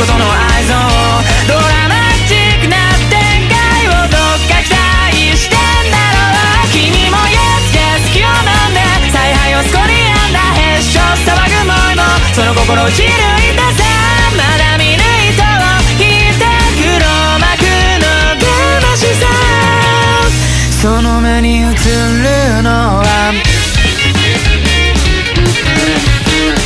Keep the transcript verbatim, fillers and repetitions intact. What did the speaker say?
ことの愛憎ドラマチックな展開をどっか期待してんだろう。君も Yes Yes 気を飲んで采配をスコリアンだへっしょ騒ぐもいもその心落ちる